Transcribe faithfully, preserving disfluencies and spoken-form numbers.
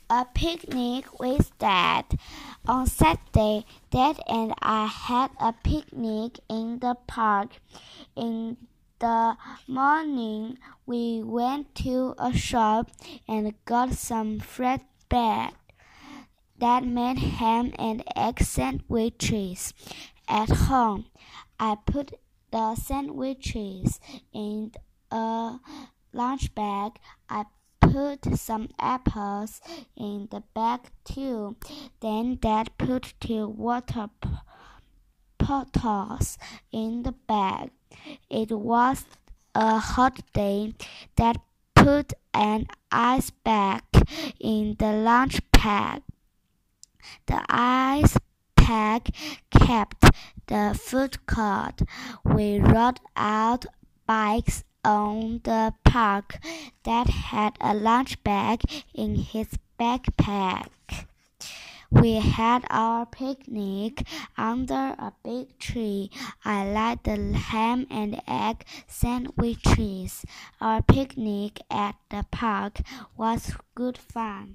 a picnic with Dad. On Saturday, Dad and I had a picnic in the park. In the morning, we went to a shop and got some fresh bread. Dad made ham and egg sandwiches at home. I put the sandwiches in a lunch bag. I put some apples in the bag too. Then Dad put two water bottles in the bag. It was a hot day. Dad put an ice bag in the lunch bag. The ice pack kept the food cold. We rode out bikes on the park. Dad had a lunch bag in his backpack. We had our picnic under a big tree. I liked the ham and egg sandwiches. Our picnic at the park was good fun.